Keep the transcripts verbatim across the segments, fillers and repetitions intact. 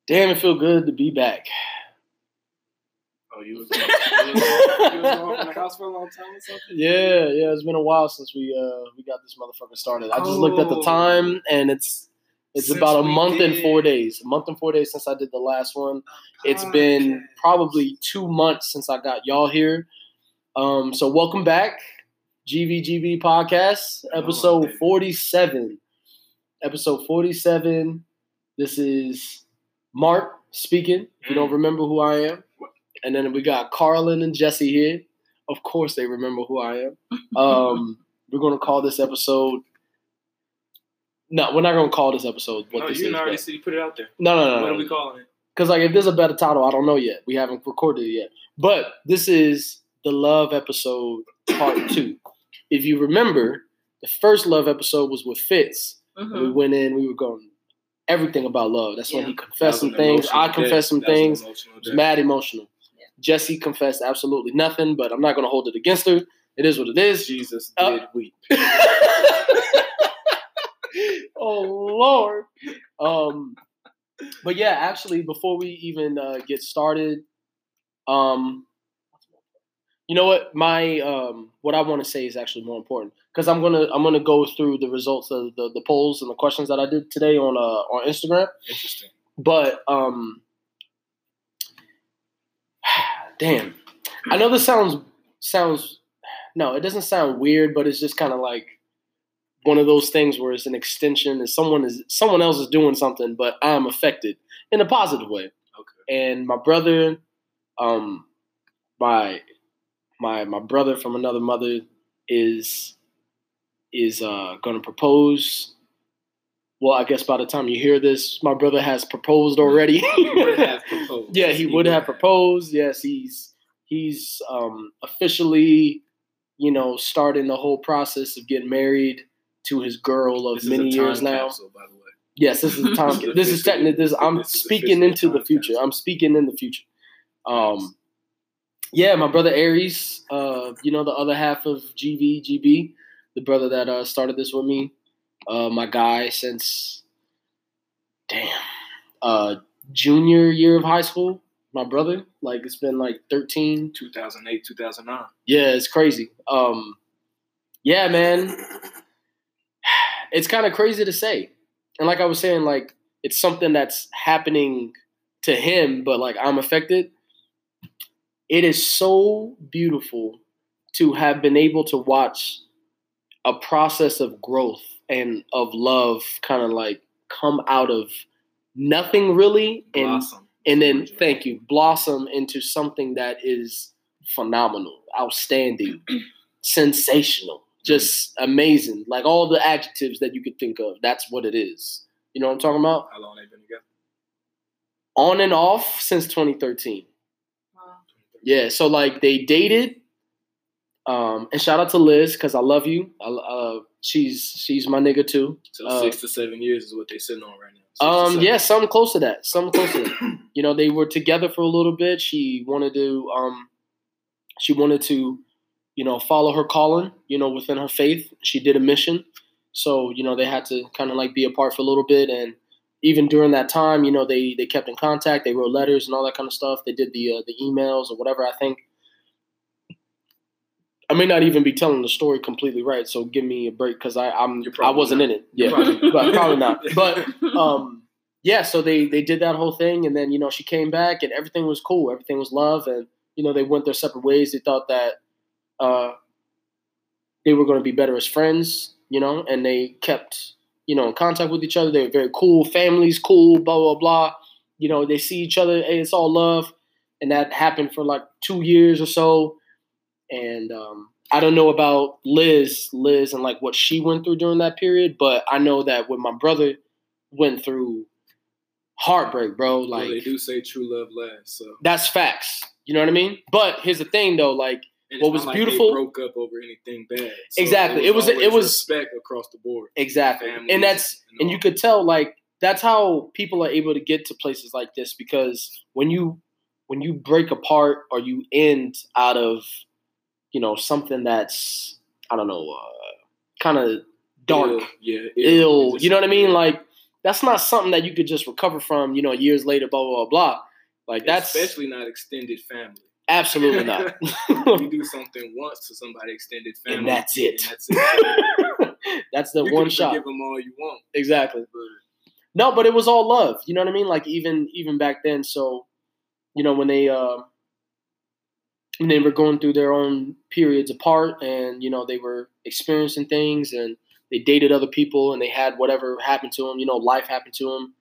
Damn, it feel good to be back. Oh, you was, you was, you was off in the house for a long time or something? Yeah, yeah. It's been a while since we uh we got this motherfucker started. I just oh. looked at the time, and it's it's since about a month did. and four days. A month and four days since I did the last one. It's oh, been okay. probably two months since I got y'all here. Um, so welcome back, G V G B Podcast, episode oh, forty-seven. Episode forty-seven. This is Mark speaking. If you don't remember who I am. And then we got Carlin and Jesse here. Of course they remember who I am. Um, we're going to call this episode... No, we're not going to call this episode what no, this you is. No, you already said you put it out there. No, no, no. What no. are we calling it? Because like, if there's a better title, I don't know yet. We haven't recorded it yet. But this is the Love episode part two. If you remember, the first Love episode was with Fitz. Mm-hmm. And we went in, we were going... everything about love. That's yeah. when he confessed some things. I confessed some things. It was mad emotional. Yeah. Jesse confessed absolutely nothing, but I'm not going to hold it against her. It is what it is. Jesus uh, did weep. Oh, Lord. Um, but yeah, actually, before we even uh, get started, um, you know what? My um, what I want to say is actually more important. Because I'm gonna I'm gonna go through the results of the, the polls and the questions that I did today on uh on Instagram. Interesting. But um, damn, I know this sounds sounds no, it doesn't sound weird, but it's just kind of like one of those things where it's an extension and someone is someone else is doing something, but I'm affected in a positive way. Okay. And my brother, um, my my my brother from another mother is. is uh, going to propose. Well, I guess by the time you hear this, my brother has proposed already. He would have proposed. Yeah, he, he would, would have, have proposed. Yes, he's he's um, officially, you know, starting the whole process of getting married to his girl of this many is a time years now. Capsule, by the way. Yes, this is a time. this is technically. This I'm this speaking into the future. Capsule. I'm speaking in the future. Um, yeah, my brother Aries. Uh, you know, the other half of G V G B. The brother that uh, started this with me, uh, my guy since, damn, uh, junior year of high school, my brother. Like, it's been like thirteen. two thousand eight, two thousand nine. Yeah, it's crazy. Um, yeah, man. It's kind of crazy to say. And like I was saying, like, it's something that's happening to him, but, like, I'm affected. It is so beautiful to have been able to watch a process of growth and of love kind of like come out of nothing really and blossom. and then thank you blossom into something that is phenomenal, outstanding, sensational, just mm-hmm. amazing, like all the adjectives that you could think of. That's what it is. You know what I'm talking about? How long have they been together? On and off since twenty thirteen. Wow. Yeah, so like they dated. Um, and shout out to Liz because I love you. I, uh, she's she's my nigga too. So uh, six to seven years is what they're sitting on right now. Six um, yeah, something close to that. Something close to that. You know, they were together for a little bit. She wanted to, um, she wanted to, you know, follow her calling. You know, within her faith, she did a mission. So you know, they had to kind of like be apart for a little bit. And even during that time, you know, they they kept in contact. They wrote letters and all that kind of stuff. They did the uh, the emails or whatever. I think. I may not even be telling the story completely right, so give me a break because I I'm I wasn't not. in it. Yeah, probably but probably not. But um, yeah, so they they did that whole thing, and then you know she came back, and everything was cool. Everything was love, and you know they went their separate ways. They thought that uh, they were going to be better as friends, you know, and they kept you know in contact with each other. They were very cool. Families cool. Blah blah blah. You know they see each other. Hey, it's all love, and that happened for like two years or so. And um, I don't know about Liz, Liz, and like what she went through during that period, but I know that what my brother went through, heartbreak, bro. Like well, they do say true love lasts, so that's facts. You know what I mean? But here's the thing, though. Like and what was like beautiful, they broke up over anything bad. So exactly. It was it was it was respect across the board. Exactly, and that's and, and you could tell like that's how people are able to get to places like this because when you when you break apart or you end out of you know, something that's, I don't know, uh, kind of dark, ill, yeah, ill, ill you know what I mean? Like, that's not something that you could just recover from, you know, years later, blah, blah, blah, blah. Like, that's... Especially not extended family. Absolutely not. You do something once to somebody extended family. And that's it. And that's it. That's the you one can shot. Forgive them all you want. Exactly. But, no, but it was all love. You know what I mean? Like, even even back then. So, you know, when they... Uh, when they were going through their own periods apart and, you know, they were experiencing things and they dated other people and they had whatever happened to them, you know, life happened to them.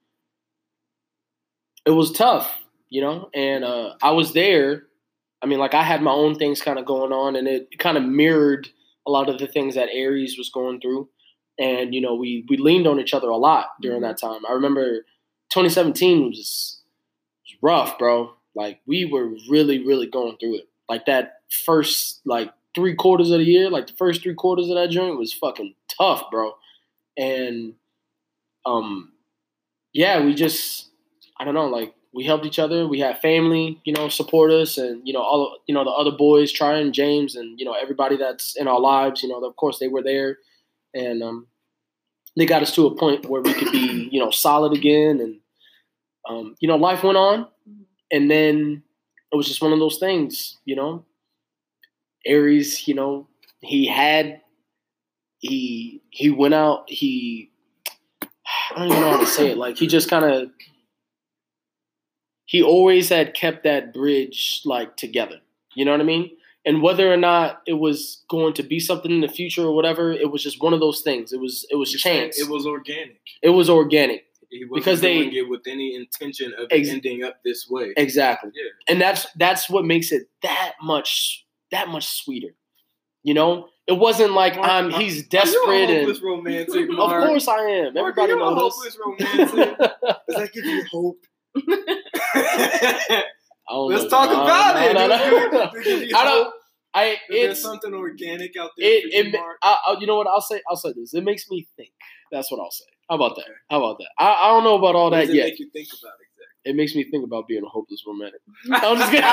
It was tough, you know, and uh, I was there. I mean, like I had my own things kind of going on and it kind of mirrored a lot of the things that Aries was going through. And, you know, we, we leaned on each other a lot during that time. I remember twenty seventeen was, was rough, bro. Like we were really, really going through it. Like that first, like three quarters of the year, like the first three quarters of that joint was fucking tough, bro. And, um, yeah, we just, I don't know, like we helped each other. We had family, you know, support us, and you know, all you know, the other boys, Tryon, James, and you know, everybody that's in our lives. You know, of course, they were there, and um, they got us to a point where we could be, you know, solid again, and um, you know, life went on, and then. It was just one of those things, you know. Aries, you know, he had, he he went out, he, I don't even know how to say it. Like, he just kind of, he always had kept that bridge, like, together. You know what I mean? And whether or not it was going to be something in the future or whatever, it was just one of those things. It was, it was chance. It was organic. It was organic. He wasn't because they doing it with any intention of ex- ending up this way. Exactly. Yeah. And that's that's what makes it that much that much sweeter. You know? It wasn't like Mark, I'm Mark, he's desperate you're a hopeless and romantic, Mark. Of course I am. Mark, Everybody you're knows a hopeless romantic. Does that give you hope? I don't Let's know. talk no, about no, it. No, no, no. I don't I Is it's there something organic out there it, for you, it, Mark? I, I, you know what I'll say I'll say this. It makes me think. That's what I'll say. How about that? How about that? I, I don't know about all what that does it yet. Make you think about exactly? It makes me think about being a hopeless romantic. I'm just kidding.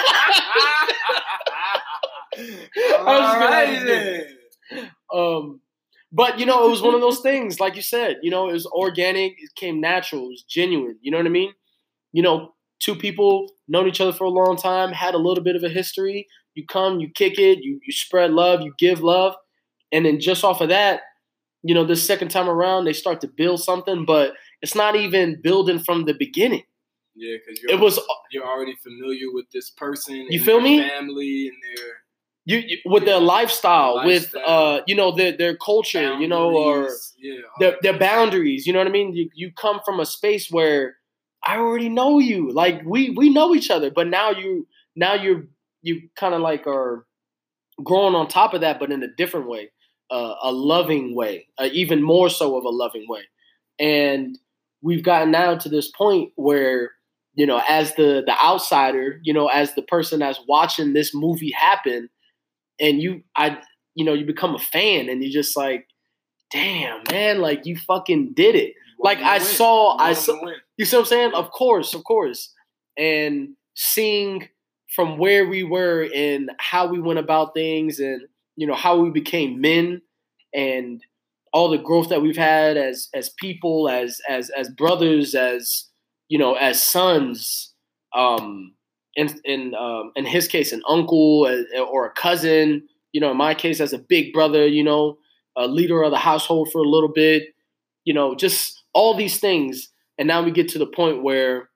I'm just kidding. Um, but you know, it was one of those things, like you said. You know, it was organic. It came natural. It was genuine. You know what I mean? You know, two people known each other for a long time, had a little bit of a history. You come, you kick it, you you spread love, you give love, and then just off of that. You know, this second time around, they start to build something, but it's not even building from the beginning. Yeah, because it was you're already familiar with this person. You and feel their me? Family and their you, you with their lifestyle, their with lifestyle, uh, you know, their their culture, you know, or yeah, their their boundaries. You know what I mean? You you come from a space where I already know you, like we we know each other, but now you now you you kind of like are growing on top of that, but in a different way. Uh, a loving way, uh, even more so of a loving way. And we've gotten now to this point where, you know, as the the outsider, you know, as the person that's watching this movie happen, and you, I, you know, you become a fan and you're just like, damn, man, like you fucking did it. Like I win. saw, you I saw, you see what I'm saying? Of course, of course. And seeing from where we were and how we went about things and, you know, how we became men and all the growth that we've had as as people, as as as brothers, as you know, as sons, um, in in um, in his case, an uncle or a cousin. You know, in my case, as a big brother. You know, a leader of the household for a little bit. You know, just all these things, and now we get to the point where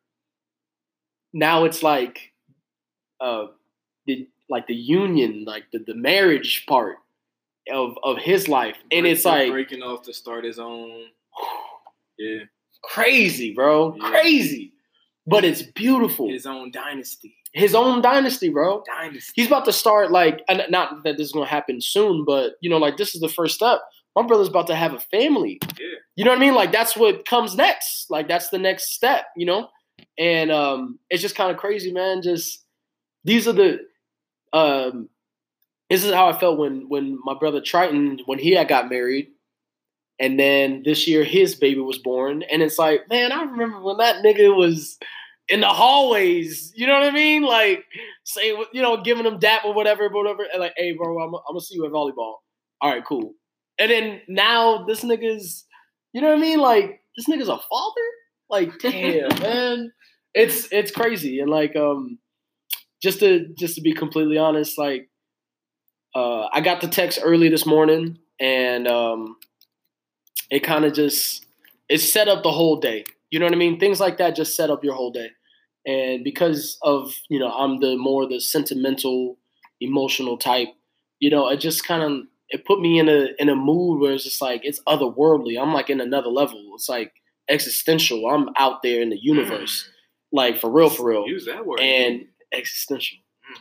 now it's like, uh, the like the union, like the, the marriage part of of his life, and Break, it's like breaking off to start his own. Yeah, crazy, bro, yeah. Crazy, but it's beautiful. His own dynasty, his own dynasty, bro. Dynasty. He's about to start like, not that this is gonna happen soon, but you know, like this is the first step. My brother's about to have a family. Yeah, you know what I mean? Like that's what comes next. Like that's the next step. You know, and um, it's just kind of crazy, man. Just these are the um. This is how I felt when, when my brother Triton, when he had got married, and then this year his baby was born. And it's like, man, I remember when that nigga was in the hallways, you know what I mean? Like, say, you know, giving him dap or whatever, whatever. And like, hey, bro, I'm, I'm going to see you at volleyball. All right, cool. And then now this nigga's, you know what I mean? Like, this nigga's a father? Like, damn, man. It's it's crazy. And like um just to just to be completely honest, like uh I got the text early this morning and um it kind of just it set up the whole day. You know what I mean? Things like that just set up your whole day. And because of, you know, I'm the more the sentimental, emotional type, you know, it just kind of it put me in a in a mood where it's just like it's otherworldly. I'm like in another level. It's like existential. I'm out there in the universe. Like for real, for real. Use that word. And existential.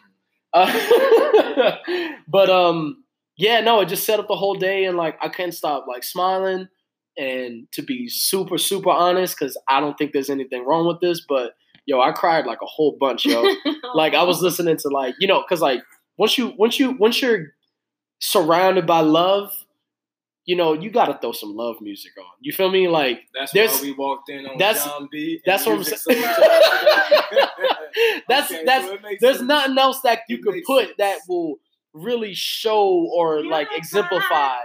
Uh, but um yeah, no, it just set up the whole day and like I can't stop like smiling. And to be super, super honest, because I don't think there's anything wrong with this, but yo, I cried like a whole bunch, yo. Like I was listening to like, you know, because like once you once you once you're surrounded by love, you know, you gotta throw some love music on. You feel me? Like that's there's, why we walked in on that's, John B. That's what I'm saying. that's okay, that's so there's sense. nothing else that you It could put sense. that will really show or like exemplify.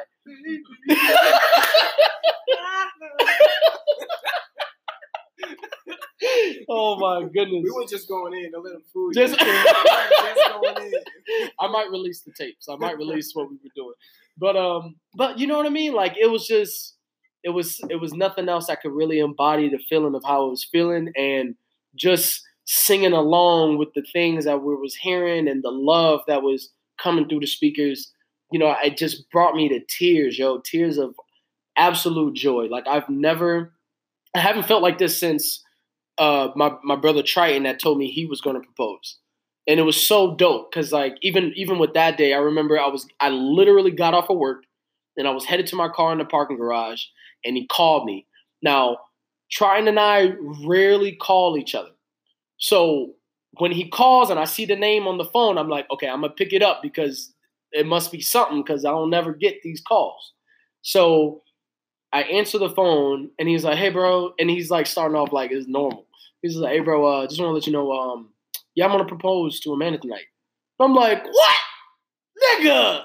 Oh my goodness. We were just going in to let them fool you. Just, just going in. I might release the tapes. I might release what we were doing. But um, but you know what I mean? Like it was just it was it was nothing else that could really embody the feeling of how I was feeling and just singing along with the things that we was hearing and the love that was coming through the speakers. You know, it just brought me to tears, yo, tears of absolute joy. Like I've never, I haven't felt like this since uh, my my brother Triton that told me he was going to propose, and it was so dope because like even even with that day, I remember I was I literally got off of work and I was headed to my car in the parking garage, and he called me. Now, Triton and I rarely call each other, so when he calls and I see the name on the phone, I'm like, okay, I'm gonna pick it up because it must be something because I don't never get these calls. So I answer the phone and he's like, hey, bro. And he's like starting off like it's normal. He's like, hey, bro, uh, just want to let you know, um, yeah, I'm going to propose to Amanda tonight. I'm like, what? Nigga.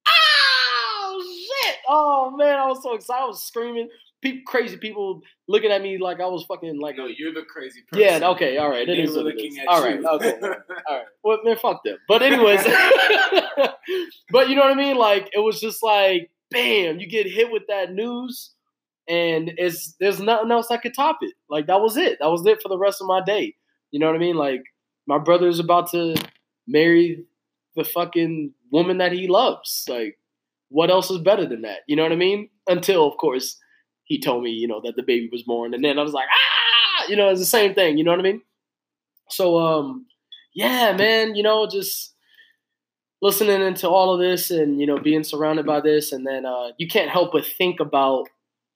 Oh, shit. Oh, man. I was so excited. I was screaming. People, crazy people looking at me like I was fucking like. No, you're the crazy person. Yeah, okay, all right. It they is were what it looking is. at All you. right, okay. All right. Well, man, fuck them. But anyways, but you know what I mean? Like, it was just like, bam, you get hit with that news and it's there's nothing else that could top it. Like, that was it. That was it for the rest of my day. You know what I mean? Like, my brother's about to marry the fucking woman that he loves. Like, what else is better than that? You know what I mean? Until, of course, he told me, you know, that the baby was born. And then I was like, ah, you know, it's the same thing. You know what I mean? So, um, yeah, man, you know, just listening into all of this and, you know, being surrounded by this. And then uh, you can't help but think about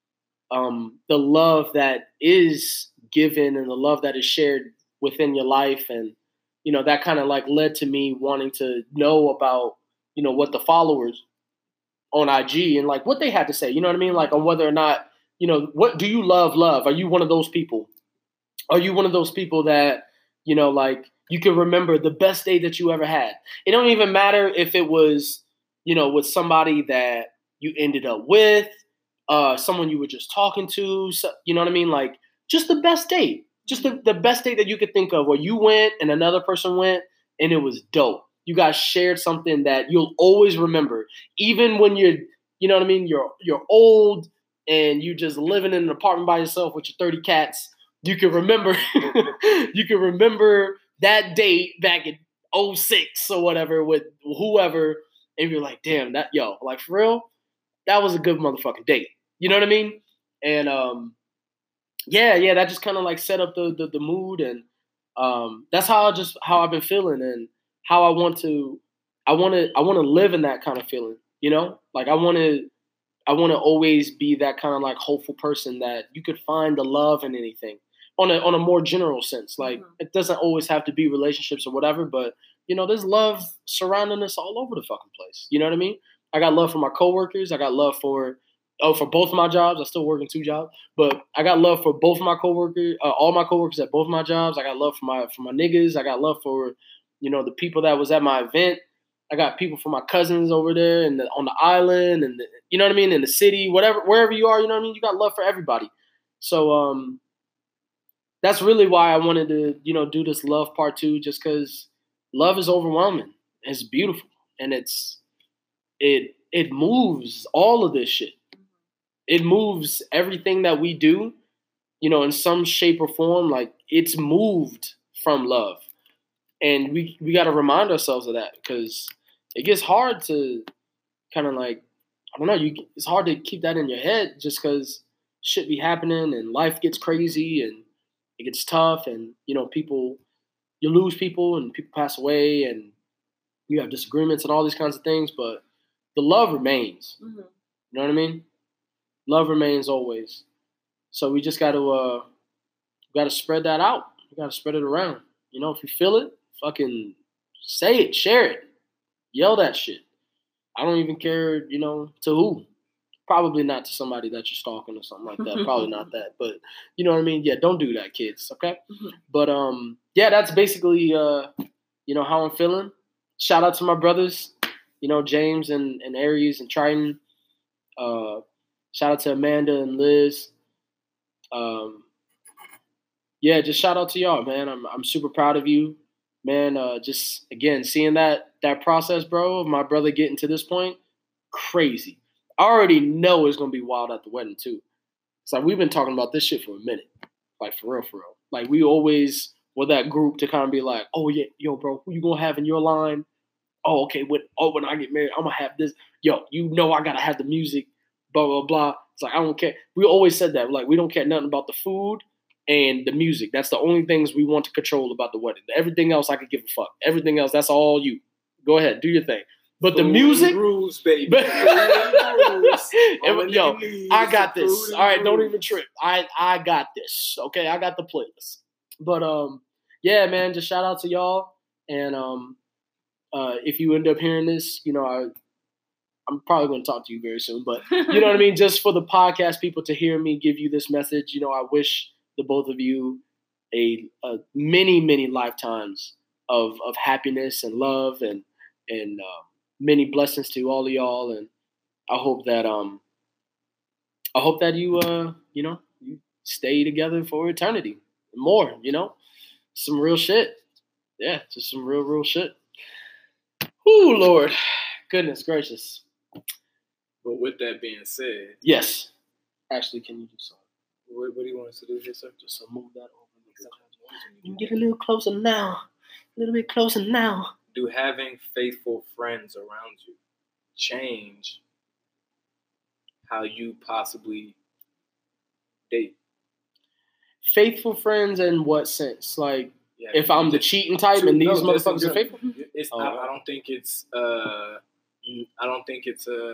um, the love that is given and the love that is shared within your life. And, you know, that kind of like led to me wanting to know about, you know, what the followers on I G and like what they had to say, you know what I mean? Like on whether or not, you know, what do you love, love? Are you one of those people? Are you one of those people that, you know, like you can remember the best day that you ever had? It don't even matter if it was, you know, with somebody that you ended up with, uh, someone you were just talking to, so, you know what I mean? Like just the best date, just the, the best date that you could think of where you went and another person went and it was dope. You guys shared something that you'll always remember, even when you're, you know what I mean? You're, you're old, and you just living in an apartment by yourself with your thirty cats, you can remember you can remember that date back in oh six or whatever with whoever, and you're like, damn, that yo, like for real, that was a good motherfucking date. You know what I mean? And um, yeah, yeah, that just kind of like set up the, the the mood, and um, that's how I just how I've been feeling, and how I want to, I want to, I want to live in that kind of feeling. You know, like I want to. I want to always be that kind of like hopeful person that you could find the love in anything on a on a more general sense. Like mm-hmm. It doesn't always have to be relationships or whatever, but you know, there's love surrounding us all over the fucking place. You know what I mean? I got love for my coworkers. I got love for oh for both of my jobs. I still work in two jobs, but I got love for both of my coworkers, uh, all my coworkers at both of my jobs. I got love for my for my niggas. I got love for you know the people that was at my event. I got people from my cousins over there and the, on the island and, the, you know what I mean, in the city, whatever, wherever you are, you know what I mean? You got love for everybody. So um, that's really why I wanted to, you know, do this love part two, just because love is overwhelming. It's beautiful, and it's it it moves all of this shit. It moves everything that we do, you know, in some shape or form. Like, it's moved from love, and we we got to remind ourselves of that, because it gets hard to kind of like, I don't know, you it's hard to keep that in your head, just because shit be happening and life gets crazy and it gets tough, and you know, people you lose people and people pass away and you have disagreements and all these kinds of things, but the love remains. Mm-hmm. You know what I mean? Love remains always. So we just got to uh, got to spread that out. We got to spread it around. You know, if you feel it, fucking say it, share it, yell that shit. I don't even care, you know, to who. Probably not to somebody that you're stalking or something like that. Probably not that. But you know what I mean? Yeah, don't do that, kids, okay? Mm-hmm. But um, yeah, that's basically, uh, you know, how I'm feeling. Shout out to my brothers, you know, James and, and Aries and Triton. Uh, shout out to Amanda and Liz. Um, yeah, just shout out to y'all, man. I'm I'm super proud of you, man. Uh, just again seeing that that process, bro, of my brother getting to this point, crazy. I already know it's gonna be wild at the wedding too. It's like we've been talking about this shit for a minute, like for real, for real. Like we always were that group to kind of be like, oh yeah, yo, bro, who you gonna have in your line? Oh, okay. When oh when I get married, I'm gonna have this. Yo, you know I gotta have the music. Blah blah blah. It's like I don't care. We always said that. Like we don't care nothing about the food and the music. That's the only things we want to control about the wedding. Everything else I could give a fuck. Everything else, that's all you. Go ahead, do your thing. But food the music, rules, baby. But, yo, I got this. All right, don't even trip. I I got this. Okay, I got the playlist. But um, yeah, man, just shout out to y'all. And um, uh, if you end up hearing this, you know, I. I'm probably going to talk to you very soon, but you know what I mean? Just for the podcast people to hear me give you this message, you know, I wish the both of you a, a many, many lifetimes of of happiness and love and and uh, many blessings to all of y'all. And I hope that um I hope that you uh you know you stay together for eternity and more. You know, some real shit. Yeah, just some real, real shit. Ooh, Lord, goodness gracious. But with that being said, yes. Actually, can you do something? What, what do you want us to do here, sir? Just move that over. You can get a little closer now. A little bit closer now. Do having faithful friends around you change how you possibly date? Faithful friends in what sense? Like, yeah, if I'm the cheating type and these no, motherfuckers are faithful? It's, oh. I, I don't think it's. Uh, I don't think it's a.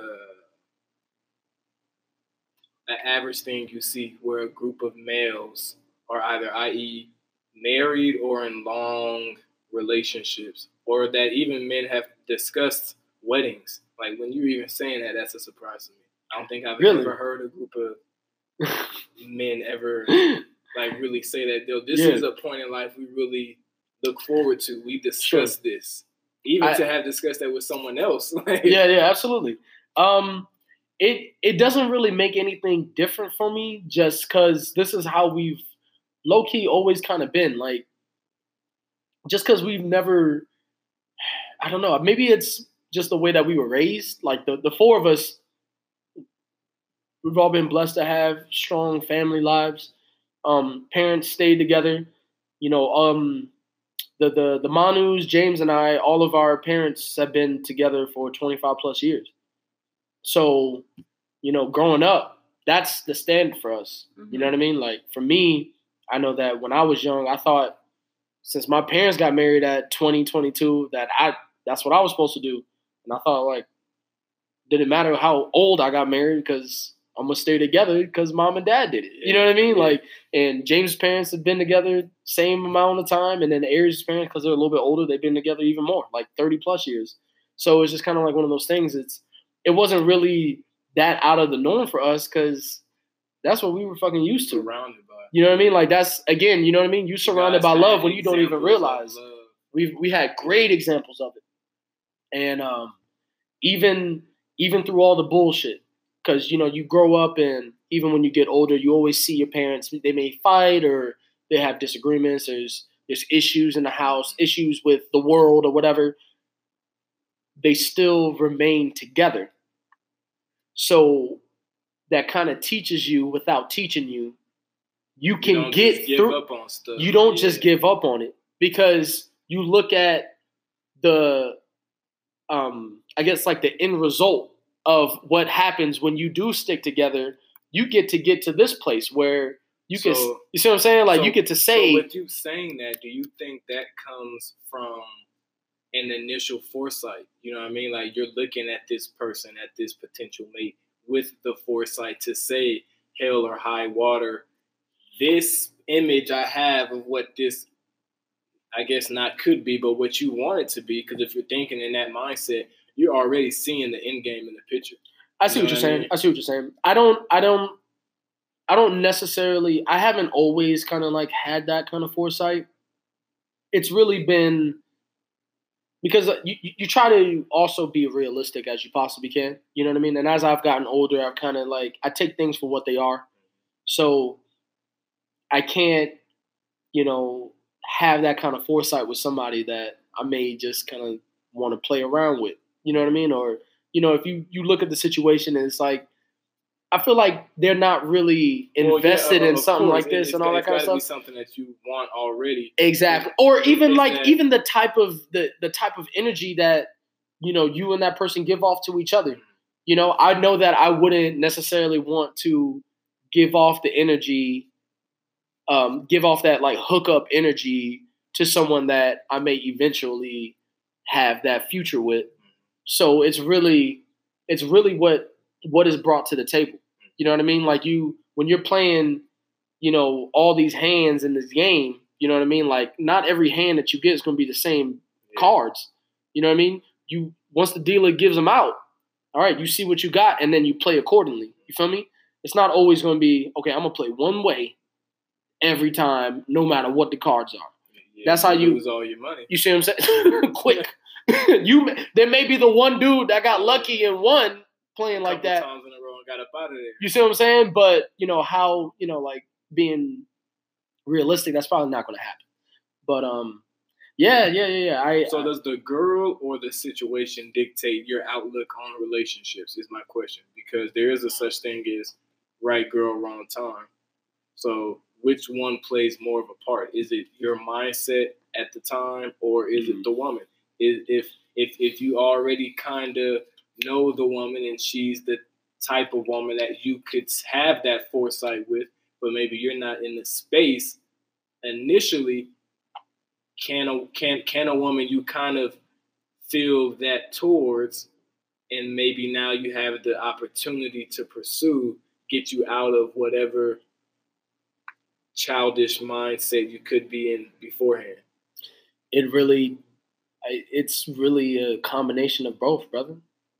an average thing you see where a group of males are either, that is, married or in long relationships, or that even men have discussed weddings. Like, when you're even saying that, that's a surprise to me. I don't think I've really? ever heard a group of men ever like really say that. This yeah. is a point in life we really look forward to. We discussed sure. this, even I, to have discussed that with someone else. Like, yeah, yeah, absolutely. Um, It it doesn't really make anything different for me, just because this is how we've low-key always kind of been. Like, just because we've never, I don't know, maybe it's just the way that we were raised. Like, the, the four of us, we've all been blessed to have strong family lives. Um, parents stayed together. You know, um, the, the, the Manus, James and I, all of our parents have been together for twenty-five plus years. So, you know, growing up, that's the standard for us. Mm-hmm. You know what I mean? Like, for me, I know that when I was young, I thought since my parents got married at twenty, twenty-two, that I that's what I was supposed to do. And I thought, like, didn't matter how old I got married because I'm going to stay together because mom and dad did it. You know what I mean? Yeah. Like, and James' parents have been together same amount of time. And then Aries' parents, because they're a little bit older, they've been together even more, like thirty plus years. So it's just kind of like one of those things. It's, it wasn't really that out of the norm for us because that's what we were fucking used to. Surrounded by. You know what I mean? Like, that's, again, you know what I mean? You surrounded by love when you don't even realize. We we had great examples of it. And um, even even through all the bullshit, because, you know, you grow up and even when you get older, you always see your parents, they may fight or they have disagreements. There's, there's issues in the house, issues with the world or whatever. They still remain together. So that kind of teaches you without teaching you, you can you don't get just give through. Up on stuff. You don't yeah. just give up on it because you look at the, um, I guess like the end result of what happens when you do stick together. You get to get to this place where you so, can, you see what I'm saying? Like so, you get to say. So with you saying that, do you think that comes from an initial foresight? You know what I mean? Like you're looking at this person, at this potential mate with the foresight to say hell or high water, this image I have of what this, I guess not could be, but what you want it to be. Because if you're thinking in that mindset, you're already seeing the end game in the picture. I see you what you're what saying. I, mean? I see what you're saying. I don't, I don't, I don't necessarily, I haven't always kind of like had that kind of foresight. It's really been because you, you try to also be realistic as you possibly can. You know what I mean? And as I've gotten older, I've kind of like, I take things for what they are. So I can't, you know, have that kind of foresight with somebody that I may just kind of want to play around with. You know what I mean? Or, you know, if you, you look at the situation and it's like, I feel like they're not really invested well, yeah, in something course. like this it's, and all that kind of stuff. It's got to be something that you want already. Exactly. Or even it's like that, even the type of the, the type of energy that, you know, you and that person give off to each other. You know, I know that I wouldn't necessarily want to give off the energy, um, give off that like hookup energy to someone that I may eventually have that future with. So it's really, it's really what what is brought to the table. You know what I mean? Like you, when you're playing, you know, all these hands in this game, you know what I mean? Like not every hand that you get is going to be the same yeah. cards. You know what I mean? You, once the dealer gives them out, all right, you see what you got and then you play accordingly. You feel me? It's not always going to be, okay, I'm going to play one way every time, no matter what the cards are. Yeah, That's you how you lose all your money. You see what I'm saying? Quick. you there may be the one dude that got lucky and won playing like that. Times in a row and got up out of there. You see what I'm saying? But you know how you know like being realistic. That's probably not going to happen. But um, yeah, yeah, yeah, yeah. I, so I, does the girl or the situation dictate your outlook on relationships? Is my question, because there is a such thing as right girl, wrong time. So which one plays more of a part? Is it your mindset at the time, or is mm-hmm. it the woman? Is, if if if you already kind of know the woman and she's the type of woman that you could have that foresight with, but maybe you're not in the space initially, can a can can a woman you kind of feel that towards, and maybe now you have the opportunity to pursue, get you out of whatever childish mindset you could be in beforehand? It really, it's really a combination of both, brother.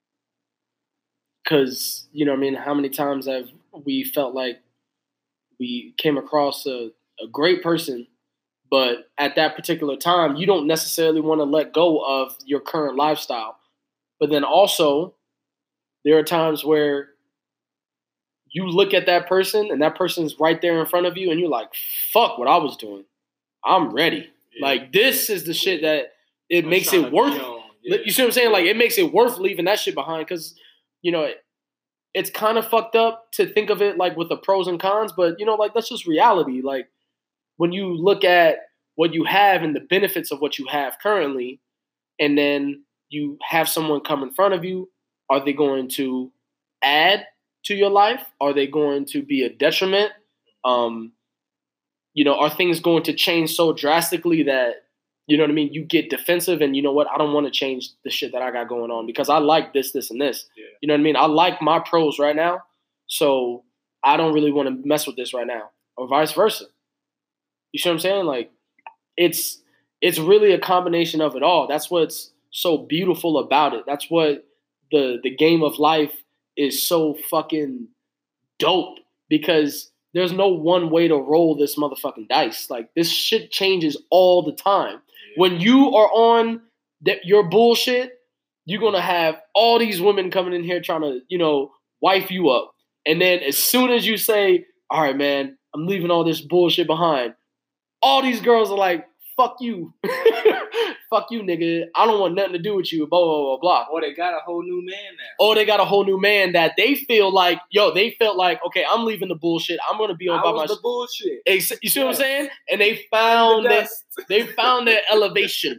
Because, you know what I mean, how many times have we felt like we came across a, a great person, but at that particular time, you don't necessarily want to let go of your current lifestyle. But then also, there are times where you look at that person and that person's right there in front of you and you're like, fuck what I was doing. I'm ready. Yeah. Like, this is the shit that it I'm makes it worth. Yeah. You see what I'm saying? Like, it makes it worth leaving that shit behind because, you know, it, it's kind of fucked up to think of it like with the pros and cons, but, you know, like, that's just reality. Like, when you look at what you have and the benefits of what you have currently, and then you have someone come in front of you, are they going to add to your life? Are they going to be a detriment? Um, you know, are things going to change so drastically that, you know what I mean, you get defensive and you know what, I don't want to change the shit that I got going on because I like this, this, and this. Yeah. You know what I mean? I like my pros right now, so I don't really want to mess with this right now, or vice versa. You see what I'm saying? Like, it's it's really a combination of it all. That's what's so beautiful about it. That's what the the game of life is so fucking dope, because there's no one way to roll this motherfucking dice. Like, this shit changes all the time. Yeah. When you are on th- your bullshit, you're going to have all these women coming in here trying to, you know, wife you up. And then as soon as you say, all right, man, I'm leaving all this bullshit behind, all these girls are like, fuck you. Fuck you, nigga. I don't want nothing to do with you, blah, blah, blah, blah. Or they got a whole new man now. Or they got a whole new man that they feel like, yo, they felt like, okay, I'm leaving the bullshit. I'm going to be on I by was my the bullshit. You see Yeah. what I'm saying? And they found The that dust. they found their elevation.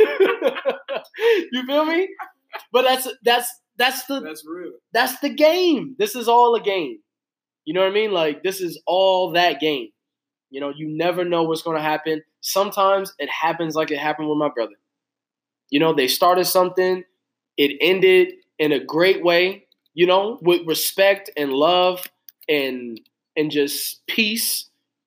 You feel me? But that's that's that's the That's real. that's the game. This is all a game. You know what I mean? Like, this is all that game. You know, you never know what's going to happen. Sometimes it happens like it happened with my brother. You know, they started something. It ended in a great way, you know, with respect and love and and just peace.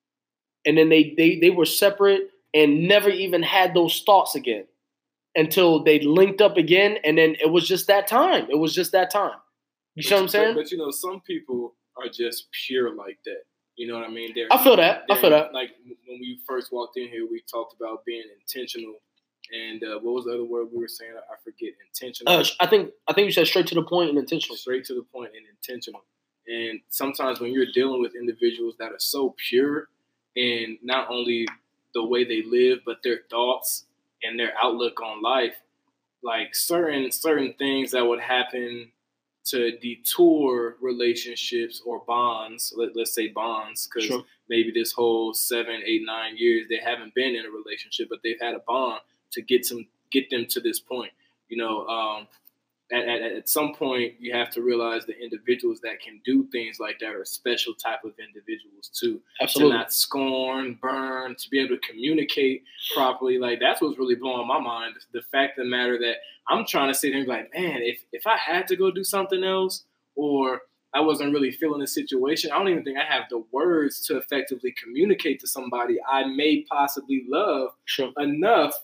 And then they they they were separate and never even had those thoughts again until they linked up again. And then it was just that time. It was just that time. You see what I'm saying? But, but you know, some people are just pure like that. You know what I mean? They're, I feel that. I feel that. Like when we first walked in here, we talked about being intentional. And uh, what was the other word we were saying? I forget. Intentional. Uh, I think I think you said straight to the point and intentional. Straight to the point and intentional. And sometimes when you're dealing with individuals that are so pure in not only the way they live, but their thoughts and their outlook on life, like certain certain things that would happen to detour relationships or bonds, let, let's say bonds, because Sure. maybe this whole seven, eight, nine years, they haven't been in a relationship, but they've had a bond to get some get them to this point. You know, um, at, at, at some point, you have to realize the individuals that can do things like that are a special type of individuals too. Absolutely. To not scorn, burn, to be able to communicate properly. Like, that's what's really blowing my mind. The fact of the matter that I'm trying to sit there and be like, man, if, if I had to go do something else, or I wasn't really feeling the situation, I don't even think I have the words to effectively communicate to somebody I may possibly love Sure. enough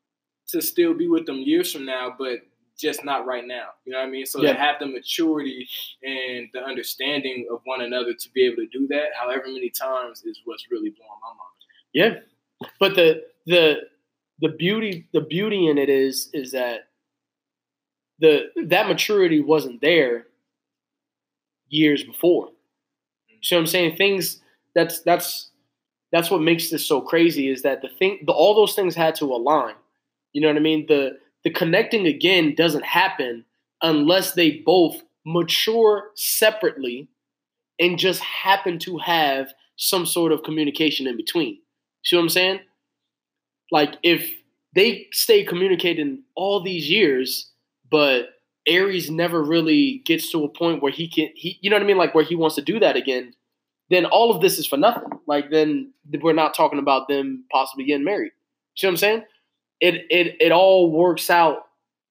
to still be with them years from now, but just not right now. You know what I mean? So Yeah. to have the maturity and the understanding of one another to be able to do that, however many times, is what's really blowing my mind. Yeah. But the the the beauty the beauty in it is is that the that maturity wasn't there years before. So I'm saying things that's that's that's what makes this so crazy, is that the thing the, all those things had to align. You know what I mean? The the connecting again doesn't happen unless they both mature separately and just happen to have some sort of communication in between. See what I'm saying? Like, if they stay communicating all these years, but Aries never really gets to a point where he can, he, you know what I mean? Like, where he wants to do that again, then all of this is for nothing. Like, then we're not talking about them possibly getting married. See what I'm saying? It it it all works out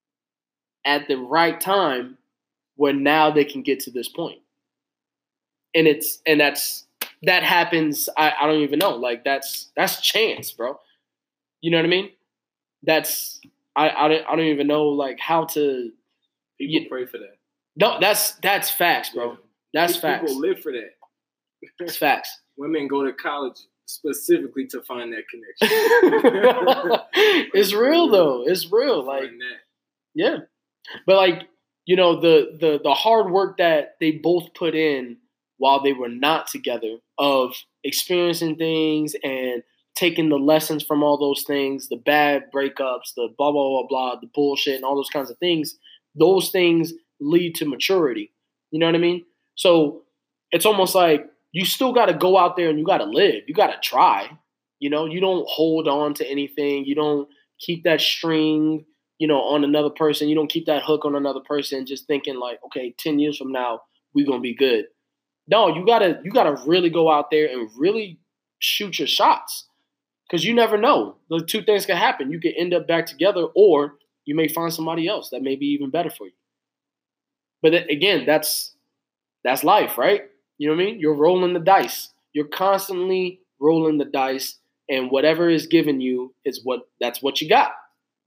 at the right time where now they can get to this point. And it's and that's that happens, I, I don't even know. Like, that's that's chance, bro. You know what I mean? That's I I don't, I don't even know like how to People you, pray for that. No, that's that's facts, bro. Yeah. That's People facts. People live for that. That's facts. Women go to college specifically to find that connection. It's real though. It's real. Like, that. yeah. But like, you know, the the the hard work that they both put in while they were not together, of experiencing things and taking the lessons from all those things, the bad breakups, the blah blah blah blah, the bullshit and all those kinds of things, those things lead to maturity. You know what I mean? So it's almost like you still got to go out there and you got to live. You got to try. You know, you don't hold on to anything. You don't keep that string, you know, on another person. You don't keep that hook on another person just thinking like, okay, ten years from now, we're going to be good. No, you got to you got to really go out there and really shoot your shots, because you never know. The two things can happen. You could end up back together, or you may find somebody else that may be even better for you. But th- again, that's that's life, right? You know what I mean? You're rolling the dice. You're constantly rolling the dice, and whatever is given you is what that's what you got.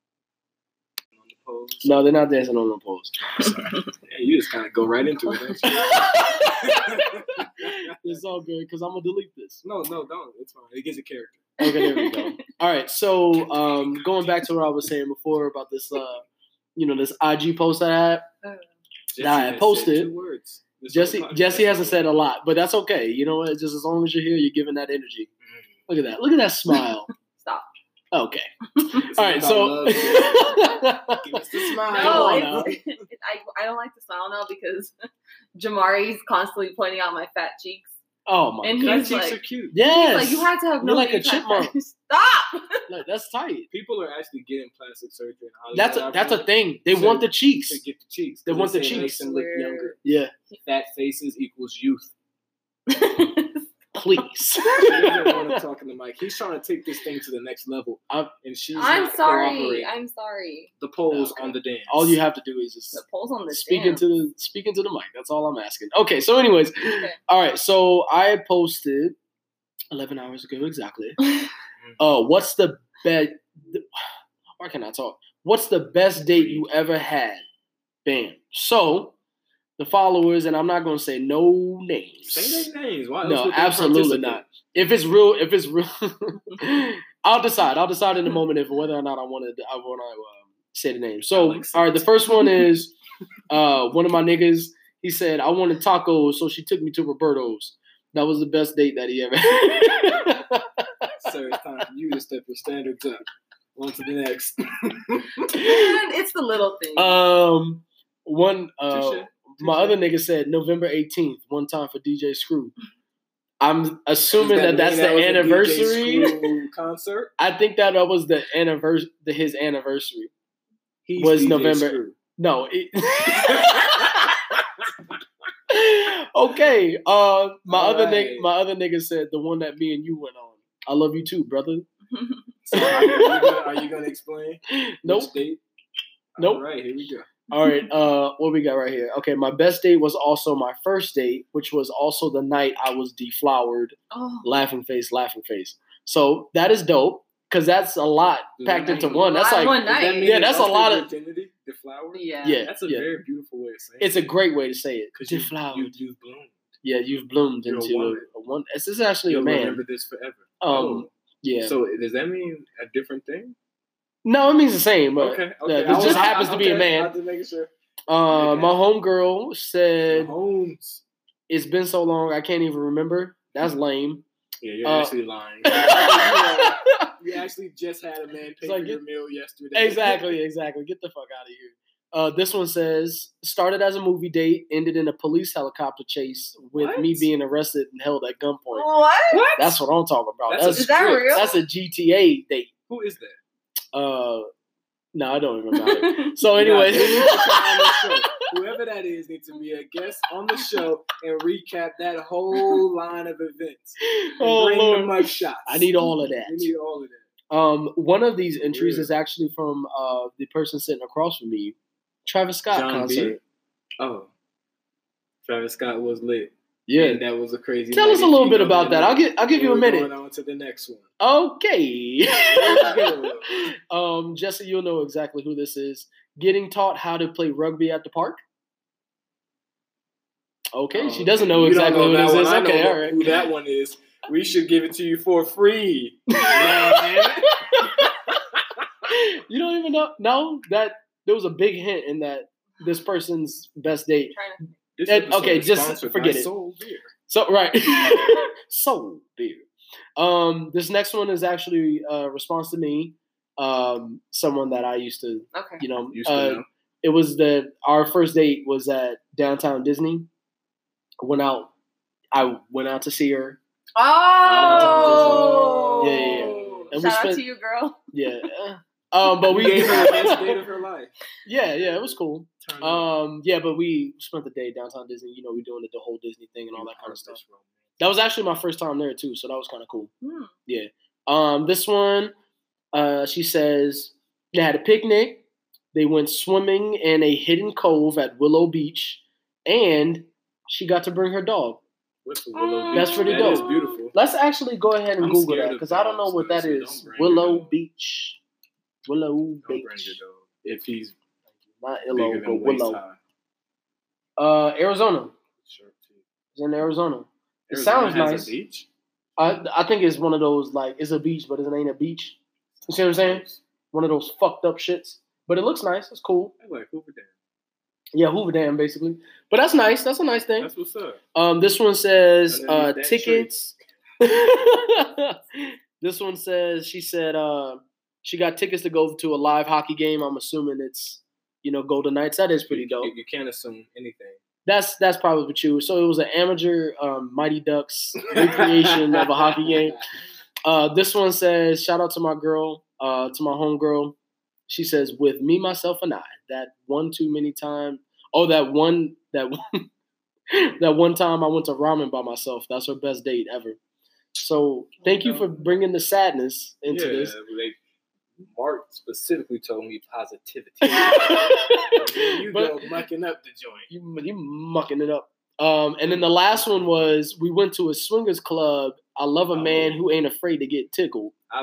No, they're not dancing on the poles. Yeah, you just kind of go right into it. Don't you? It's all good because I'm gonna delete this. No, no, don't. It's fine. It gives a character. Okay, there we go. All right, so um, going back to what I was saying before about this, uh, you know, this I G post I had. Jesse Nah, I has said posted. two words. This Jesse whole podcast. Jesse hasn't said a lot, but that's okay. You know what? Just as long as you're here, you're giving that energy. Look at that. Look at that smile. Stop. Okay. This All is right. about So. love. Give us the smile. Come No, on now. it's, it, I I don't like to smile now because Jamari's constantly pointing out my fat cheeks. Oh my And god. Fat he's cheeks like- are cute. Yes. He's like, you had to have You're known like a these had chipmunk. fat- Stop. Like, that's tight. People are actually getting plastic surgery in Hollywood. That's a, I've that's a heard, thing. They So- want the cheeks. to get the cheeks. They want the say it makes cheeks. them look Weird. younger. Yeah. Fat faces equals youth. Please. She doesn't want to talk in the mic. He's trying to take this thing to the next level, I'm- and she's I'm not sorry. cooperating. I'm sorry. The polls Okay. on the dance. All you have to do is just The polls on the speak damn. into the speak into the mic. That's all I'm asking. Okay. So, anyways, Okay. all right. So I posted eleven hours ago exactly. Uh, what's the best? Why can't I talk? What's the best date you ever had? Bam. So the followers, and I'm not going to say no names. Say their names. Why else No, would they absolutely participate? not. If it's real, if it's real, I'll decide. I'll decide in a moment if whether or not I want to. I want to um, say the name. So, Alex. all right. The first one is uh, one of my niggas. He said, "I wanted tacos," so she took me to Roberto's. That was the best date that he ever had. Sir, it's time for you to step your standards up. On to the next. Man, it's the little thing. um, one. Uh, Touche. my Touche. other nigga said November eighteenth. One time for D J Screw. I'm assuming Does that, that's mean the was a D J anniversary. Screw concert. I think that that was the anniversary. His anniversary He's was D J November. Screw. No. It, okay. Uh, my All other right. nigga, my other nigga said the one that me and you went on. I love you too, brother. So are, you gonna, are you gonna explain? Nope. Which date? Nope. All right, here we go. All right. Uh, what we got right here? Okay, my best date was also my first date, which was also the night I was deflowered. Oh. Laughing face, laughing face. So that is dope because that's a lot Does packed that into mean- one. That's Lot- like one Does that night. mean Yeah, you that's a lost lot your of- virginity, deflowered? Yeah. Yeah. That's a yeah. very beautiful way of saying It's a great way to say it. because you, Deflowered. you, you've bloomed. Yeah, you've bloomed You're a into a, woman. a one. This is actually You'll a man. remember this forever. Um, oh, yeah. so does that mean a different thing? No, it means the same, but Okay, yeah, okay. this I just was- happens I- to be a okay, man. I was just making sure. uh, Okay. my homegirl said Holmes. it's been so long I can't even remember. That's lame. Yeah, you're Uh, actually lying. You actually just had a man pay like, for your get- meal yesterday. exactly, exactly. Get the fuck out of here. Uh, this one says started as a movie date, ended in a police helicopter chase with What? me being arrested and held at gunpoint. What? What? That's what I'm talking about. That's a That's Is that script. real? that's a G T A date. Who is that? Uh, no, I don't even remember. So, Nah, anyways, they need to come on the show. Whoever that is needs to be a guest on the show and recap that whole line of events. And oh bring Lord, the mug shots. I need all of that. We need all of that. Um, one of these entries Weird. is actually from uh the person sitting across from me, Travis Scott John B? concert. Oh. Travis Scott was lit. Yeah, And that was a crazy tell night. us a If little you bit know about that. I'll get I'll give you a We're minute. Going on to the next one. Okay. There we um, Jesse, you'll know exactly who this is. Getting taught how to play rugby at the park. Okay, Oh, she doesn't know you don't exactly know who that this one. is. I know Okay, who- all right. who that one is. We should give it to you for free. Man. You don't even know no that there was a big hint in that this person's best date. Trying to- This And- episode okay, is just sponsored forget by it. Soul Beer. So right, soul beer. Um, this next one is actually a response to me. Um, someone that I used to, Okay. you know, Used to uh, know. it was the our first date was at downtown Disney. I went out. I went out to see her. Oh. Yeah, yeah, yeah. And we Shout out spent- to you, girl. Yeah. Um, but we We gave her the best date of her life. yeah, yeah, it was cool. Turn Um, yeah, but we spent the day downtown Disney. You know, we doing the, the whole Disney thing and all You that kind of stuff. heartless romance. That was actually my first time there too, so that was kind of cool. Hmm. Yeah. Um, this one, uh, she says they had a picnic. They went swimming in a hidden cove at Willow Beach, and she got to bring her dog. What's the Willow That's Beach? pretty That dope. is beautiful. Let's actually go ahead and I'm Google scared that of because I don't know dogs, what though, that so is. don't bring your Willow dog. Beach. Willow Don't Beach. bring your dog. If he's Not Illo, bigger but than waist Willow. high. Uh, Arizona. Sharp teeth. It's in Arizona. It Arizona sounds has nice. A beach? I I think it's one of those like it's a beach, but it ain't a beach. You see what I'm saying? One of those fucked up shits. But it looks nice. It's cool. I like Hoover Dam. Yeah, Hoover Dam, basically. But that's nice. That's a nice thing. That's what's up. Um, this one says uh, Underneath that tickets. This one says she said uh, she got tickets to go to a live hockey game. I'm assuming it's you know Golden Knights. That is pretty You, dope. you, you can't assume anything. That's that's probably true. So it was an amateur um, Mighty Ducks recreation of a hockey game. Uh, this one says shout out to my girl, uh, to my homegirl. She says with me, myself, and I. That one too many time. Oh, that one that one that one time I went to ramen by myself. That's her best date ever. So thank you for bringing the sadness into yeah, this. Like, Mark specifically told me positivity. You But go mucking up the joint. you you mucking it up. Um, and then the last one was we went to a swingers club. I love a man who ain't afraid to get tickled. I,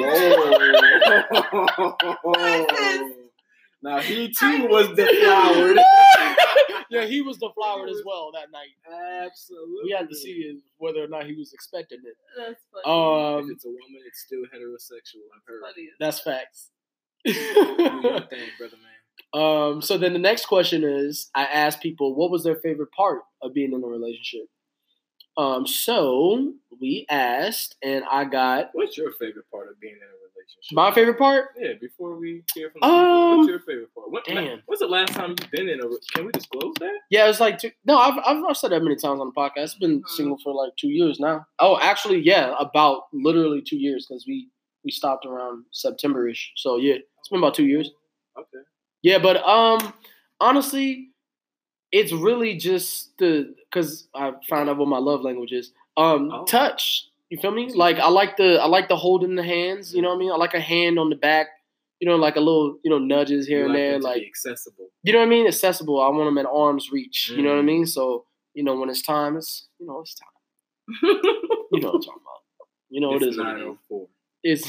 whoa. Now he too was deflowered. Yeah, he was deflowered as well that night. Absolutely. We had to see whether or not he was expecting it. That's funny. Um, if it's a woman, it's still heterosexual. I've heard. Funny. that's facts. Do your thing, brother man. Um, so then the next question is, I asked people what was their favorite part of being in a relationship. Um, so we asked, and I got What's your favorite part of being in a relationship? my favorite part. Yeah, before we hear from the Um, people, what's your favorite part? What, damn. When's the last time you've been in a? Can we disclose that? Yeah, it's like two, no, I've, I've I've said that many times on the podcast. I've been Mhm. single for like two years now. Oh, actually, yeah, about literally two years because we we stopped around September-ish. So yeah, it's been about two years. Okay. Yeah, but um, honestly, it's really just the because I found out what my love language is. Um, Oh. touch. You feel me? Like I like the I like the holding the hands. You know what I mean? I like a hand on the back. You know, like a little you know nudges here You and like there. them to Like be accessible. you know what I mean? Accessible. I want them at arm's reach. You know what I Mm. mean? So you know when it's time, it's you know it's time. You know what I'm talking about. You know It's it is. What it nine is. oh four. It's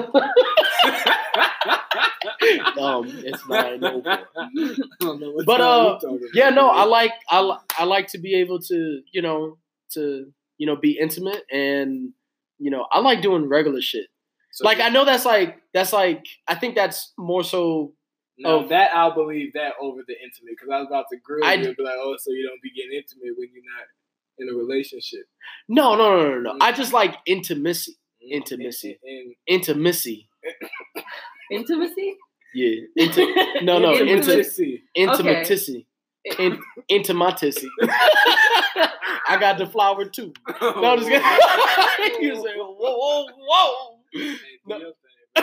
um, it's nine oh four. But uh, yeah, no, I like I li- I like to be able to you know to you know be intimate and you know I like doing regular shit. So, Like I know that's like that's like I think that's more so. no, oh. that I'll believe that over the intimate because I was about to grill I you d- and be like, oh, so you don't be getting intimate when you're not in a relationship. No, no, no, no, no. Mm. I just like intimacy. Mm, Intimacy. And, and, Intimacy. Intimacy? Yeah. Inti- no, no. Inti- intimacy. intimacy. In- intimacy. I got the flower too. No, I'm just kidding. You say, whoa, whoa, whoa. Hey, No. do your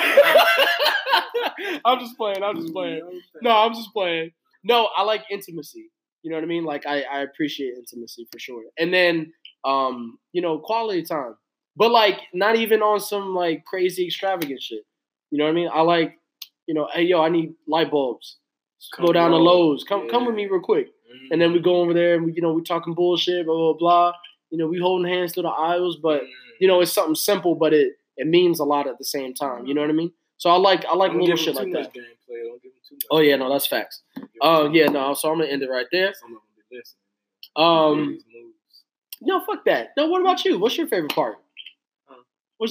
thing. I'm just playing. I'm just Do playing. your thing. No, I'm just playing. No, I like intimacy. You know what I mean? Like I, I appreciate intimacy for sure. And then um, you know, quality time. But like not even on some like crazy extravagant shit. You know what I mean? I like, you know, hey yo, I need light bulbs. Come go down to roll. Lowe's. Come Yeah. come with me real quick. Mm. And then we go over there and we, you know, we talking bullshit, blah blah blah. You know, we holding hands through the aisles, but Mm. you know, it's something simple, but it it means a lot at the same time. You know what I mean? So I like I like Don't little give shit them like too that. much gameplay. Don't give them too much. Oh yeah, no, that's facts. Give 'em Oh too yeah, much. no. So I'm gonna end it right there. Some of them be listening. Um, These moves. no, fuck that. No, what about you? What's your favorite part? Huh. What's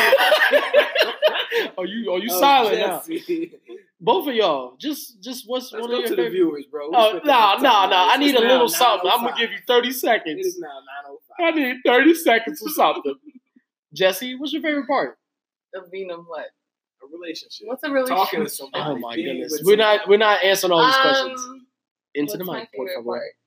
are you are you Oh, silent now? Jesse. Both of y'all. Just just what's Let's one go of your to the favorite? viewers, bro. We Oh spent no, enough no, time no. on I this. need It's a now little something. I'm nine oh gonna give five. you thirty It is seconds. now nine oh I five. need thirty seconds or something. Jesse, what's your favorite part? Of being a what? A relationship. What's a relationship? Talking to somebody. Oh my being goodness. with We're not somebody. we're not answering all these questions. Um, Into the what's my mic, por favorite favor. part?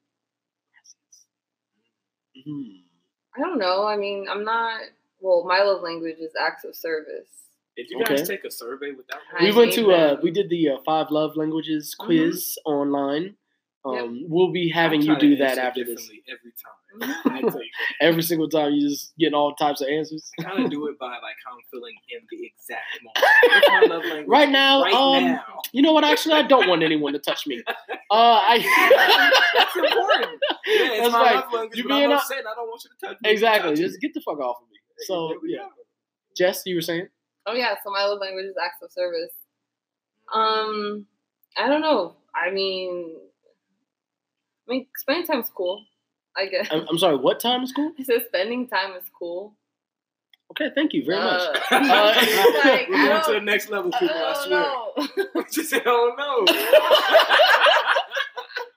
Mhm. I don't know. I mean, I'm not. Well, my love language is acts of service. Did you guys Okay. take a survey without I We went to made uh them. we did the uh, five love languages quiz online. Um, we'll be having I you try to do that answer after this. differently every time. Mhm. I tell you, Every single time you just getting all types of answers. I kind of do it by like how I'm feeling in the exact moment. What's my love language Right now, right um, now. You know what? Actually, I don't want anyone to touch me. Uh, I. That's important. Yeah, it's That's my right. love language, You but being I'm a- upset. I don't want you to touch me. Exactly. Touch Just me. get the fuck off of me. So There we yeah, go. Jess, you were saying? Oh yeah, so my love language is acts of service. Um, I don't know. I mean, I mean, spending time is cool. I guess. I'm, I'm sorry. What time is cool? I said spending time is cool. Okay, thank you very much. Uh, Uh, like, We're I going to don't- the next level, people. I, I swear. don't know. She said, "Oh no."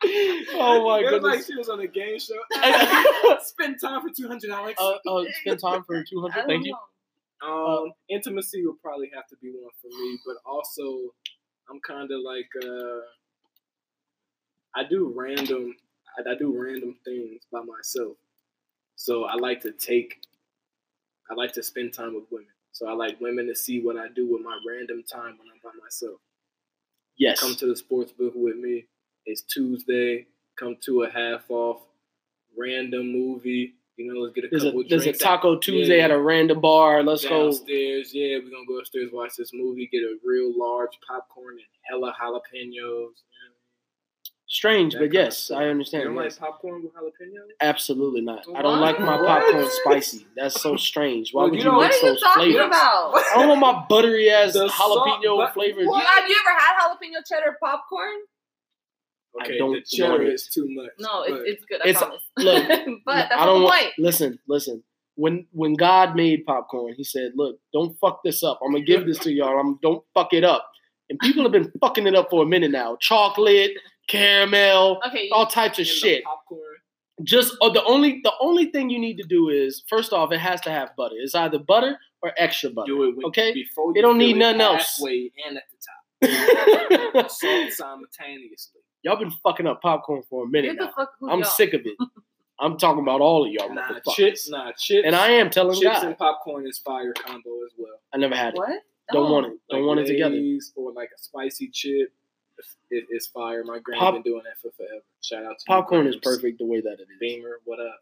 Oh my it was goodness! like she was on a game show. Spend time for two hundred, Alex. Uh, uh, spend time for two hundred. Thank you. Um, intimacy would probably have to be one for me, but also I'm kind of like uh, I do random, I, I do random things by myself. So I like to take, I like to spend time with women. So I like women to see what I do with my random time when I'm by myself. Yes. Come to the sports book with me. It's Tuesday. Come to a half off random movie. You know, let's get a there's couple a, There's drinks. a Taco Tuesday yeah. at a random bar. Let's downstairs. go. Yeah, we're going to go upstairs, watch this movie, get a real large popcorn and hella jalapenos. Strange, that but yes, I understand. You don't yes. like popcorn with jalapenos? Absolutely not. What? I don't like my What? popcorn spicy. That's so strange. Why Well, would you you, know- mix What are you those talking flavors? about? I don't want my buttery ass The salt- jalapeno but- flavored. You, have you ever had jalapeno cheddar popcorn? I Okay, don't the cheddar want it. is too much. No, but- it's, it's good. I It's- promise. look, but that's I not don't the want. point. Listen, listen. When when God made popcorn, He said, "Look, don't fuck this up. I'm gonna give this to y'all. I'm don't fuck it up." And people have been fucking it up for a minute now. Chocolate, caramel, Okay, all types of and the shit. popcorn. Just oh, the only the only thing you need to do is first off, it has to have butter. It's either butter or extra butter. Do it when, okay. before you It don't fill need it nothing else. halfway and at the top. Salt simultaneously. Y'all been fucking up popcorn for a minute Get the now. fuck who's I'm y'all? sick of it. I'm talking about all of y'all Nah, motherfuckers. chips, nah, chips. And I am telling chips God, and popcorn is fire combo as well. I never had it. What? Don't No. want it. Don't Like want it together. Lay's or like a spicy chip. It, it's fire. My granny Pop- been doing that for forever. Shout out to Popcorn you, is Grams. perfect the way that it is. Beamer, what up?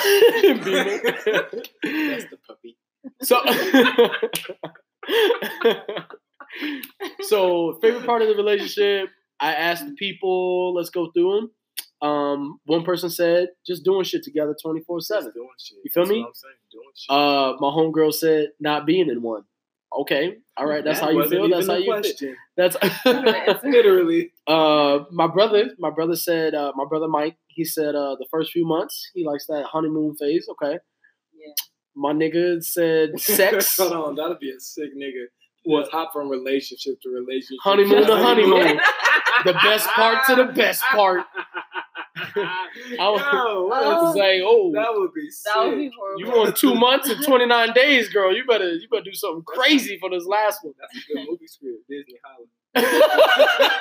Beamer. That's the puppy. So, so favorite part of the relationship. I asked the people. Let's go through them. Um, one person said just doing shit together twenty-four seven. Doing shit. You feel That's me? what I'm saying. Doing shit. Uh, my homegirl said not being in one. Okay, all right, that's That how you wasn't feel. That's even how the you feel. question. That's Literally. uh, my brother. My brother said. Uh, my brother Mike. He said uh, the first few months he likes that honeymoon phase. Okay. Yeah. My nigga said sex. Hold on, that'd be a sick nigga. What? Just hop from relationship to relationship. Honeymoon to honeymoon. The best part to the best part. I was, Yo, I was Oh. like, oh, that would be sick. That would be horrible. you on two months and twenty-nine days, girl. You better you better do something crazy for this last one. That's a good movie script. Disney Hollywood.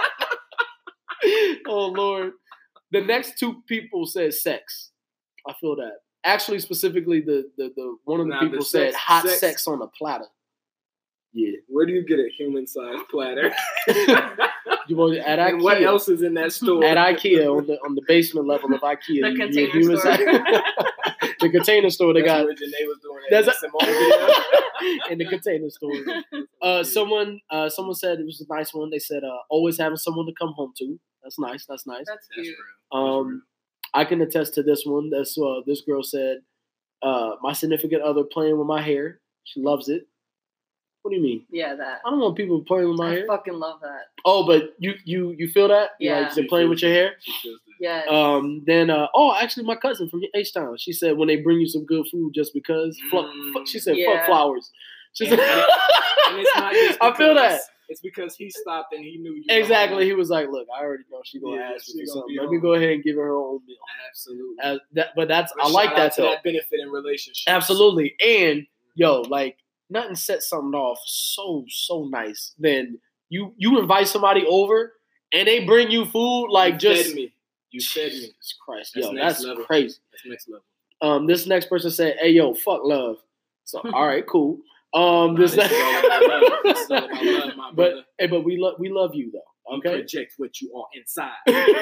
Oh Lord. The next two people said sex. I feel that. Actually, specifically the the, the one of the Nah, people the said sex- hot sex- sex on a platter. Yeah. Where do you get a human-sized platter? You want at IKEA. And what else is in that store? At IKEA on the on the basement level of IKEA. The you- you container human store. size- the container store they That's got where Janae was doing That's that a- Simone video. in the container store. Uh, someone uh, someone said it was a nice one. They said uh, always having someone to come home to. That's nice. That's nice. That's That's cute. real. Um, I can attest to this one. That's uh, this girl said, uh, my significant other playing with my hair. She loves it. What do you mean? Yeah, that. I don't want people playing with my I hair. fucking love that. Oh, but you you you feel that? Yeah. Like they're playing with your hair. She feels that. Yes. Um, then uh, oh, actually, my cousin from H Town. She said when they bring you some good food just because. Fuck, Mm. fuck, she said Yeah. fuck flowers. She And- said. and it's not just I feel that. because- It's because he stopped and he knew you. were Exactly. He home. was like, "Look, I already know she gonna Yeah, ask she me for gonna something. be Let me home. go ahead and give her her own meal." Absolutely. Uh, that, but that's But I like shout that out to though. that benefit in relationships. Absolutely. And yo, like nothing sets something off so so nice. Then you you invite somebody over and they bring you food like You just fed me. You fed me. Jesus Christ, That's yo, next that's level. crazy. That's next level. Um, this next person said, "Hey, yo, fuck love." So all right, cool. Um, Nah, this, this is all about love. This is all about love, my but brother. hey, but we love we love you though. You Okay. project what you are inside.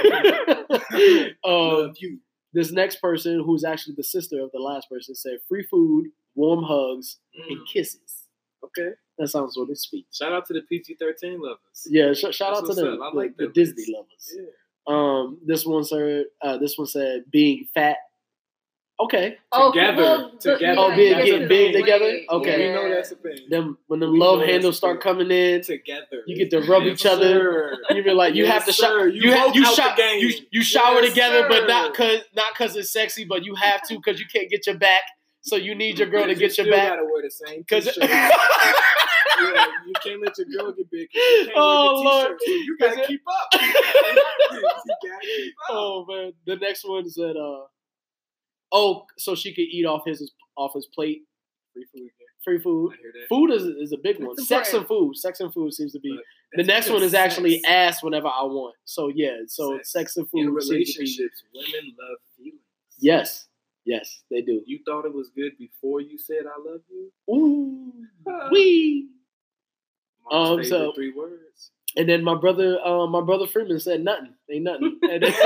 um, Love you. this next person, who's actually the sister of the last person, said, "Free food, warm hugs, and Mm. kisses." Okay. That sounds so sweet. Shout out to the P G thirteen lovers. Yeah, sh- shout out That's to what's the, up. I the, like the them. Disney lovers. Yeah. Um, this one said, uh, this one said, being fat. Okay. Oh, Together. well, the- Together. Oh, being- yes, getting it's big the together? way. Okay. We know Yeah. that's a thing. Them when the We love know that's handles the start thing. coming in, Together. you get to rub Yes, each other. sir. You be like, you Yes, have to sir. shower. You You have both you out the shower. game. You you shower Yes, together, but not sir. cause not cause it's sexy, but you have to because you can't get your back. So you need your girl to You get your still back. gotta wear the same Cause t-shirt. Yeah, you can't let your girl get big. You can't Oh, wear Lord. the t-shirt, so you gotta keep up. you gotta keep up. Oh man, the next one said, uh, "Oh, so she could eat off his off his plate. Free food. Yeah. Free food. I hear that. Food is is a big one. That's Sex and important. food. Sex and food seems to be. But The that's next one because is actually sex- ass whenever I want. So yeah, so Sex. sex, and in food seems to be. relationships. Women love feelings. Yes, yes, they do. You thought it was good before you said I love you? Ooh, wee. Mom's Um, favorite so- three words. And then my brother, uh, my brother Freeman said nothing. Ain't nothing. And then-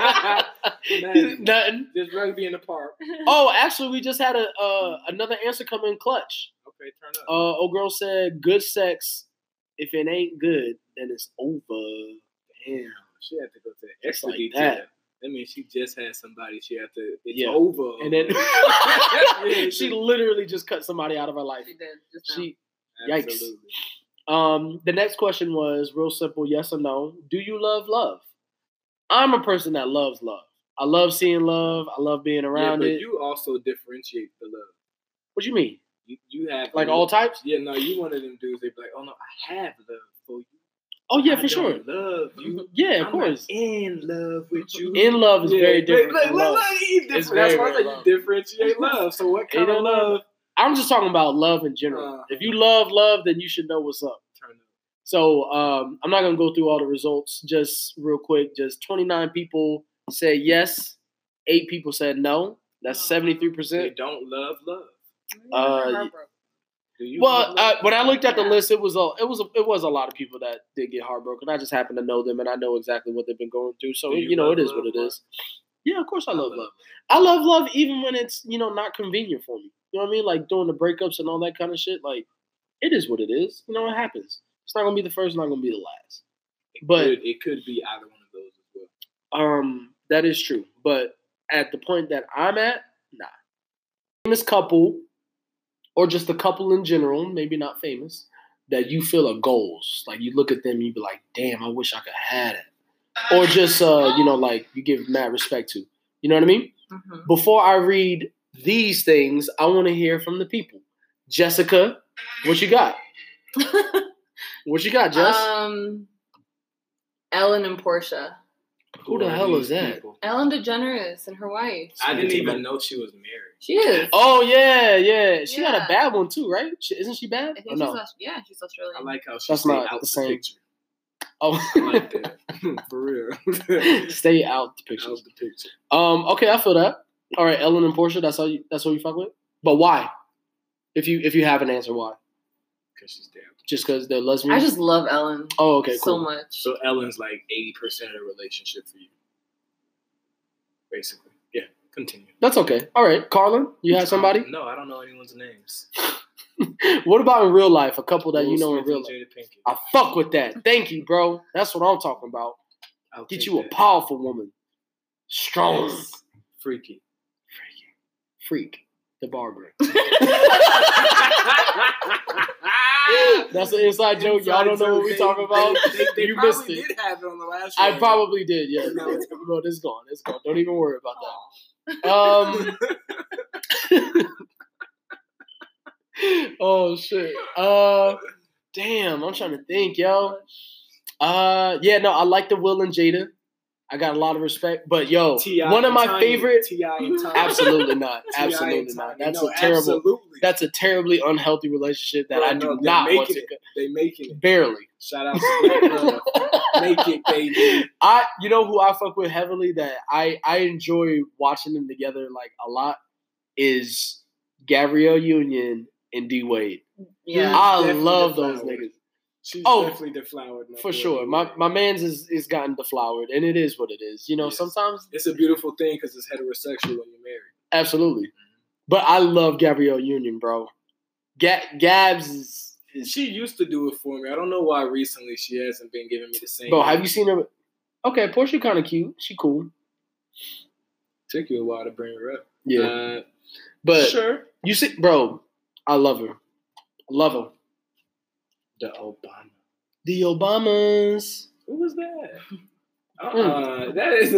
Nothing. nothing. Just rugby in the park. Oh, actually, we just had a uh, another answer come in clutch. Okay, turn up. Uh, old girl said, "Good sex. If it ain't good, then it's over." Damn. She had to go to the Just extra like detail. that. That means she just had somebody. She had to. It's Yeah. over. And then Yeah, she literally just cut somebody out of her life. She did just now. She. Yikes. Absolutely. Um. The next question was real simple: yes or no. Do you love love? I'm a person that loves love. I love seeing love. I love being Yeah, around but it. you also differentiate the love. What you mean? You, you have Like all types? Yeah, no, you one of them dudes. They be like, oh no, I have love for you. Oh yeah, I for sure. don't love you. Yeah, of I'm course. not in love with you. In love is Yeah, very different. Look, from look, love. look, you different. It's That's very, why I very say love. you differentiate love. So what kind Ain't of no love? I'm just talking about love in general. Uh-huh. If you love love, then you should know what's up. Turn up. So um, I'm not gonna go through all the results. Just real quick, just twenty-nine people said yes, eight people said no. That's seventy-three They percent. don't love love. Uh, Heartbroken. Do you? Well, love uh, love? when I looked at the Yeah. list, it was a, it was a, it was a lot of people that did get heartbroken. I just happen to know them, and I know exactly what they've been going through. So Do you, you know, love it is love, what it Mark? is. Yeah, of course I love love love. I love love even when it's, you know, not convenient for me. You know what I mean? Like doing the breakups and all that kind of shit. Like, it is what it is. You know, it happens. It's not gonna be the first, not gonna be the last. It But could, it could be either one of those as well. um, that is true. But at the point that I'm at, nah. Famous couple, or just a couple in general, maybe not famous, that you feel are goals. Like you look at them, and you be like, damn, I wish I could have it. Or just uh, you know, like you give mad respect to. You know what I mean? Mhm. Before I read these things, I want to hear from the people. Jessica, what you got? What you got, Jess? um, Ellen and Portia. Who the are hell these is that? people? Ellen DeGeneres and her wife. I didn't Speaking to even my- know she was married. She is. Oh yeah, yeah. She got a Yeah. bad one too, right? She, isn't she bad? I Or think no? she's Aus- yeah, she's Australian. I like how she That's stayed not out the the same. picture. Oh, I like that. For real. Stay out the Out pictures. the picture. Um, okay, I feel that. All right, Ellen and Portia. That's how you. That's what you fuck with. But why? If you if you have an answer, why? Because she's damn. Just because they're lesbian? I just love Ellen Oh, okay, so cool. much. So Ellen's like eighty percent of the relationship for you. Basically. Yeah, continue. That's okay. All right, Carlin, you have somebody? No, I don't know anyone's names. What about in real life? A couple that Will you know Smith in real and life. Jada Pinkett. I fuck with that. Thank you, bro. That's what I'm talking about. I'll Get take you a that. powerful woman, strong, Yes. Freaky. freak, the barber. That's an inside joke. Y'all don't know what we talking about. They, they, they You probably missed it. did have it on the last I one. probably did. Yeah, No, it's no, it's gone. It's gone. Don't even worry about that. Um. Oh shit. Uh. Damn. I'm trying to think, yo. Uh. Yeah. No. I like the Will and Jada. I got a lot of respect, but yo, T I one of and my Tiny. favorite. T I and Tiny. Absolutely not. T I and Absolutely not. Tiny. That's No, a terrible. Absolutely. That's a terribly unhealthy relationship that Bro, I do no, they're not want making to. it. They making it. Barely. Shout out to Black Love. Make it, baby. I, you know, who I fuck with heavily that I, I enjoy watching them together like a lot is Gabrielle Union and D Wade. Yeah. I Definitely love those deflowered. niggas She's Oh, definitely deflowered. my for boy, sure. D My Wade. my man's is is gotten deflowered, and it is what it is. You know, Yes. sometimes It's a beautiful thing because it's heterosexual when you're married. absolutely. But I love Gabrielle Union, bro. Ga- Gabs is, is She used to do it for me. I don't know why recently she hasn't been giving me the same. bro. Have you seen her? Okay, Portia kind of cute. She cool. Took you a while to bring her up. Yeah, Uh, but sure. you see, bro, I love her. I love her. The Obama. The Obamas. Who was that? Uh, Mm. uh that is a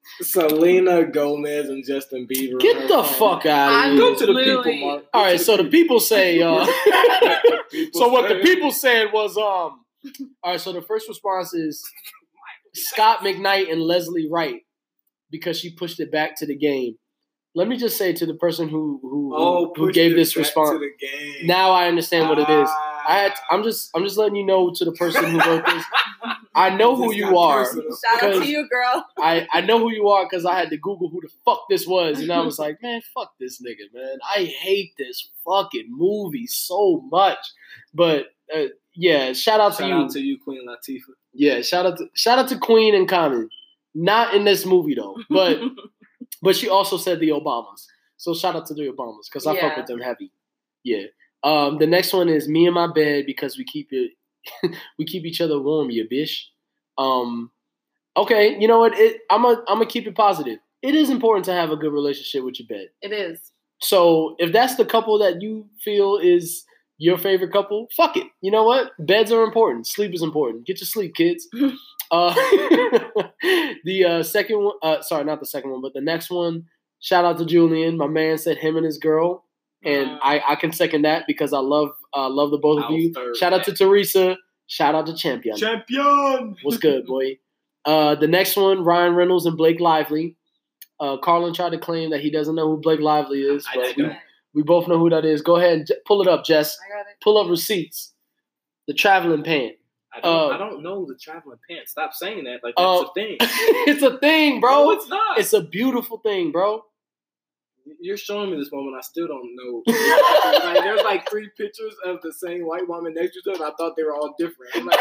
Selena Gomez and Justin Bieber. Get the fuck out of here. Go to the people, Mark. All right, so the people say. Uh, so what the people said was, um. All right, so the first response is Scott McKnight and Leslie Wright because she pushed it back to the game. Let me just say to the person who who, oh, who gave this response. To the game. Now I understand what it is. I had. To, I'm just. I'm just letting you know to the person who wrote this. I know who you are. Shout out to you, girl. I, I know who you are because I had to Google who the fuck this was, and I was like, man, fuck this nigga, man. I hate this fucking movie so much. But uh, yeah, shout out shout to you. Shout out to you, Queen Latifah. Yeah, shout out to shout out to Queen and Common. Not in this movie though, but but she also said the Obamas. So shout out to the Obamas because I yeah. fuck with them heavy. Yeah. Um, the next one is me in my bed because we keep it. we keep each other warm, you bitch. Um, okay, you know what? It, I'm a, I'm gonna keep it positive. It is important to have a good relationship with your bed. It is. So if that's the couple that you feel is your favorite couple, fuck it. You know what? Beds are important. Sleep is important. Get your sleep, kids. uh, the uh, second one, uh, sorry, not the second one, but the next one. Shout out to Julian. My man said him and his girl. And I, I can second that because I love uh, love the both of you. Shout out to Teresa. Shout out to Champion. Champion. What's good, boy? Uh, the next one, Ryan Reynolds and Blake Lively. Uh, Carlin tried to claim that he doesn't know who Blake Lively is, but we, we both know who that is. Go ahead and j- pull it up, Jess. I got it. Pull up receipts. The traveling pant. I don't, uh, I don't know the traveling pants. Stop saying that. Like that's uh, a thing. It's a thing, bro. No, it's not. It's a beautiful thing, bro. You're showing me this moment. I still don't know. Like, there's like three pictures of the same white woman next to each other. I thought they were all different. I'm like,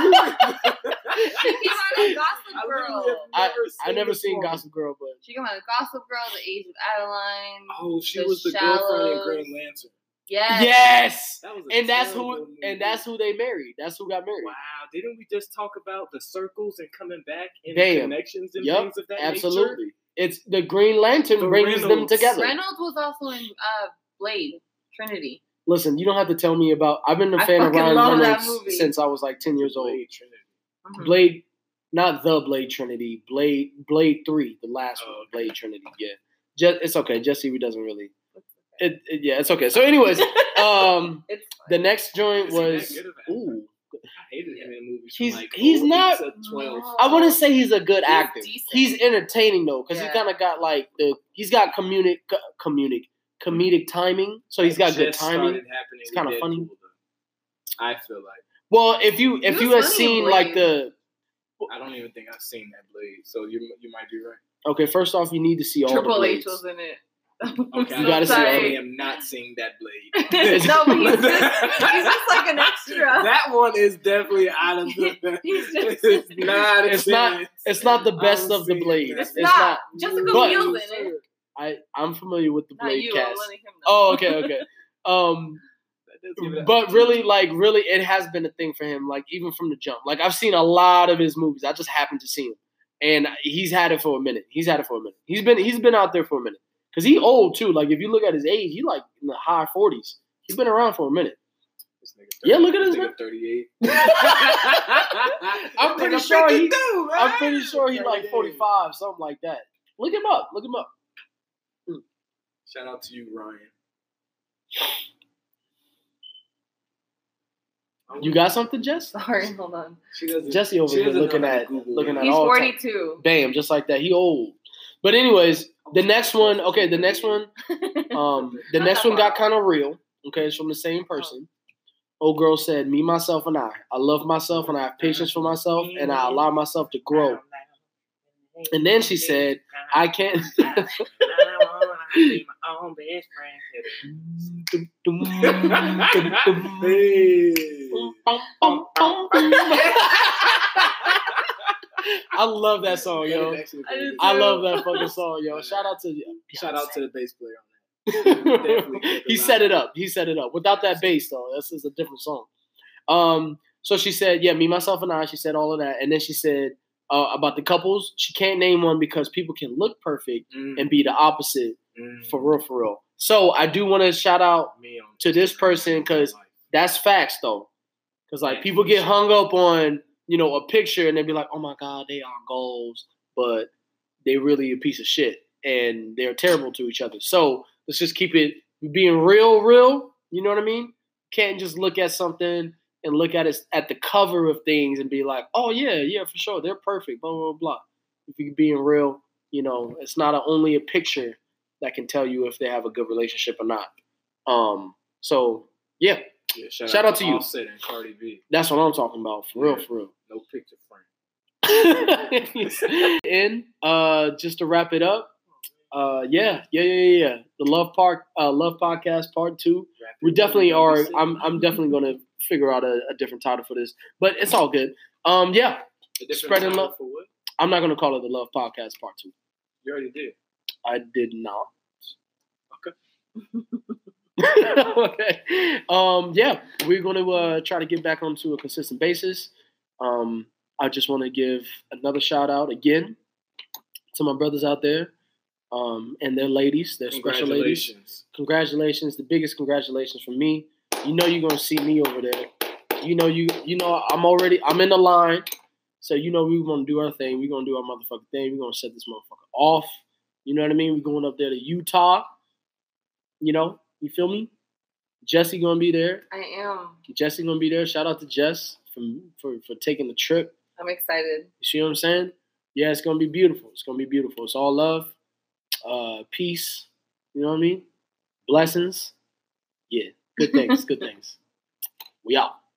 she came out of Gossip Girl. I never I, I never seen woman. Gossip Girl, but she came out of Gossip Girl, The Age of Adeline. Oh, she the was the Shallows. girlfriend in Green Lantern. Yes. Yes. That was and that's who movie. and that's who they married. That's who got married. Wow. Didn't we just talk about the circles and coming back and Damn. connections and yep. things of that Absolutely. nature? It's the Green Lantern the brings Reynolds. them together. Reynolds was also in uh, Blade Trinity. Listen, you don't have to tell me about. I've been a fan of Ryan Reynolds since I was like ten years old. Blade Trinity. Mm-hmm. Blade, not the Blade Trinity. Blade, Blade Three, the last oh, one. Okay. Blade Trinity. Yeah, Je- it's okay. Jesse doesn't really. It, it, yeah, it's okay. So, anyways, um, it's the next joint was. Ooh. I hated him in movies. He's like he's not. twelve. I wouldn't say he's a good he's actor. Decent. He's entertaining though, because yeah. he kind of got like the. He's got comedic, comedic, comedic timing. So he's got good timing. It's kind of funny. I feel like. Well, if you if you had seen like the. I don't even think I've seen that Blade, so you you might be right. Okay, first off, you need to see all Triple the Blades. H was in it. Okay, you gotta see. I am not seeing that Blade. No, but he's just, he's just like an extra. That one is definitely out of the. He's just, it's not. It's not. It's not the best of the Blades. It's, it's not. not. Jessica Biel's in it. I I'm familiar with the not Blade you, cast. I'm letting him know. Oh, okay, okay. Um, but really, like, really, it has been a thing for him. Like, even from the jump. Like, I've seen a lot of his movies. I just happened to see him, and he's had it for a minute. He's had it for a minute. He's been he's been out there for a minute. Because he's old, too. Like, if you look at his age, he's, like, in the high forties. He's been around for a minute. This nigga yeah, look at his nigga thirty-eight. I'm pretty sure he, I'm pretty sure he's, like, forty-five, something like that. Look him up. Look him up. Hmm. Shout out to you, Ryan. You got something, Jess? Sorry, hold on. Jesse over here looking at, looking at He's all forty-two. Time. Bam, just like that. He old. But anyways, the next one, okay, the next one, um, the next one got kind of real. Okay, it's from the same person. Old girl said, me, myself, and I. I love myself, and I have patience for myself, and I allow myself to grow. And then she said, I can't. I love that song, yo. I, I love that fucking song, yo. Shout out to you. Shout out to the bass player on that. He set it up. He set it up. Without that bass, though, this is a different song. Um, so she said, yeah, me, myself, and I. She said all of that. And then she said uh, about the couples, she can't name one because people can look perfect mm. and be the opposite mm. for real, for real. So I do want to shout out to this person because that's facts, though. Because, like, people get hung up on, you know, a picture and they be like, oh, my God, they are goals. But they're really a piece of shit and they're terrible to each other. So let's just keep it being real, real. You know what I mean? Can't just look at something and look at it at the cover of things and be like, oh, yeah, yeah, for sure. They're perfect, blah, blah, blah. If you're being real, you know, it's not a, only a picture that can tell you if they have a good relationship or not. Um, so, yeah. yeah shout, shout out, out to, to you. Offset and Cardi B. That's what I'm talking about. For real, yeah. for real. No picture frame. And uh, just to wrap it up, uh, yeah, yeah, yeah, yeah. The Love Park, uh, Love Podcast Part Two. We definitely are. I'm, I'm definitely going to figure out a, a different title for this, but it's all good. Um, yeah, spreading love. For what? I'm not going to call it the Love Podcast Part Two. You already did. I did not. Okay. Okay. Um, yeah, we're going to uh, try to get back onto a consistent basis. Um, I just want to give another shout out again to my brothers out there. Um, and their ladies, their special ladies. Congratulations. The biggest congratulations from me. You know you're gonna see me over there. You know you you know I'm already I'm in the line. So you know we're gonna do our thing. We're gonna do our motherfucking thing. We're gonna set this motherfucker off. You know what I mean? We're going up there to Utah. You know, you feel me? Jesse gonna be there. I am. Jesse gonna be there. Shout out to Jess for for, for taking the trip. I'm excited. You see what I'm saying? Yeah, it's gonna be beautiful. It's gonna be beautiful. It's all love. Uh, peace, you know what I mean? Blessings. Yeah, good things, good things. We out.